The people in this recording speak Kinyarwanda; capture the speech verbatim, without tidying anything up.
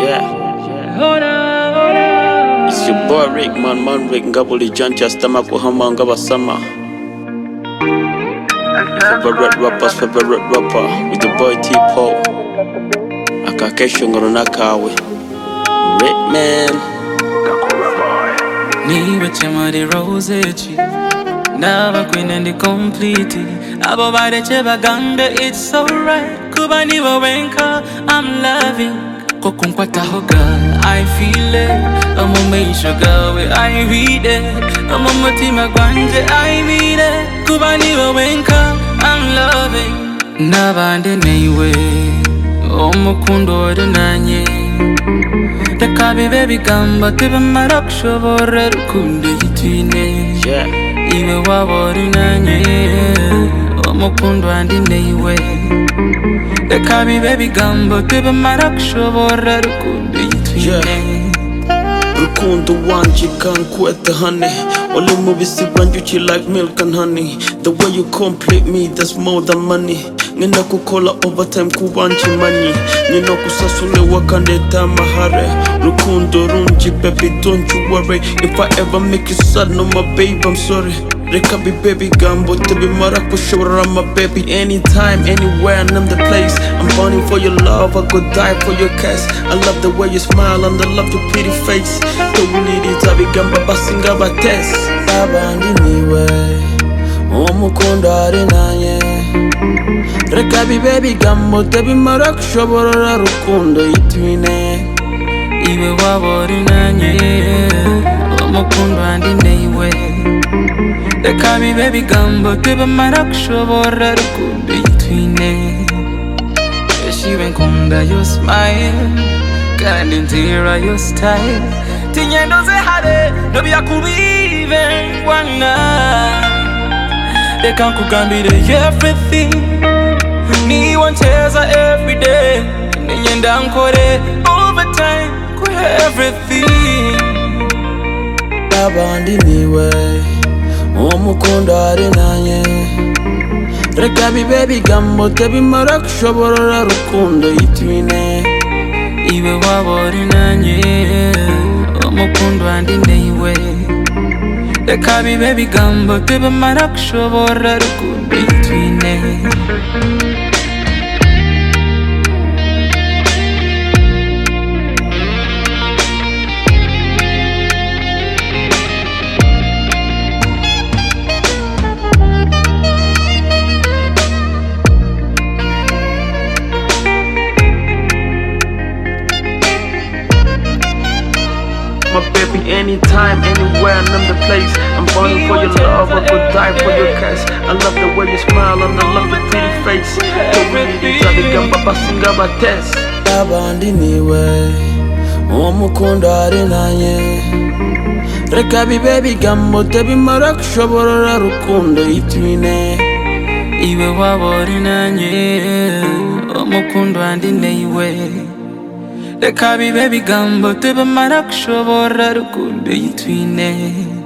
Yeah. It's your boy Rick, man, man, Rick, Ngabuli Jantia, Stomach, Wahama, Ngabasama. Favorite rappers, favorite rapper, with the boy T-Paul. Akakesho Ngoronakawe. Rick, man. Niwe chema de roseci Nava queen and the complete Abo bade cheba ganga, it's alright Kuba niwa wenka, I'm loving Kokunkwata hoga, I feel it Amo me sugar, we I read it Amo motima gwanje, I read it Kuba niwa wenka, I'm loving Nava ande neiwe Omo kundo de nanye The kabi baby gamba tiba marak shobore rukunde yitwine Yeah. Iwe wabori nanye Omukundu andi neiwe The kabi baby gamba tiba marak shobore rukunde yitwine Rukundo wanje kankweta honey. Only movies you like milk and honey. The way you complete me, that's more than money. Nina kukola overtime kuwanchi money. Nina kusasule wakande tamahare. Rukundo runji baby, don't you worry. If I ever make you sad, no my babe, I'm sorry. Rekabi baby gambo to be maraku shura my baby. Anytime, anywhere, and I'm the place. I'm burning for your love, I could die for your kiss. I love the way you smile and I love your pretty face. Don't need it, I be gamba basinga bates. Baba andiniwe, omukunda ari nanye. Rekabi baby gambo to be maraku shura rukundo yitwine. Iwe wabori nanye Omukundu andi neiwe The kabi baby gamba tiba marak shobore rukunde yitwine Yeshiwe nkunda your smile Kandi ntira your style Tinyendo ze hade Nobi yakubive wana They can't kugambire everything Ni wancheza everyday Ninyenda nkore overtime Kwa everything Baba andiniwe Omukunda ari nanye Rekabi baby gambo tebi marak shobora rukundo yitwine Iwe wabori nanye Omukundu andi neiwe Rekabi baby gambo tebi marak shobora rukundo yitwine My baby, anytime, anywhere, and I'm the place. I'm burning for your love, I could die for your kiss. I love the way you smile and I love your pretty face. Don't need it, I be gamba basinga bates. Baba andiniwe, omukunda ari nanye. Rekabi baby gambo tebi marak shobora rukundo yitwine. Iwe wabori nanye Omukundu andi neiwe The kabi baby gambo tiba marak shobora rukunde yitwine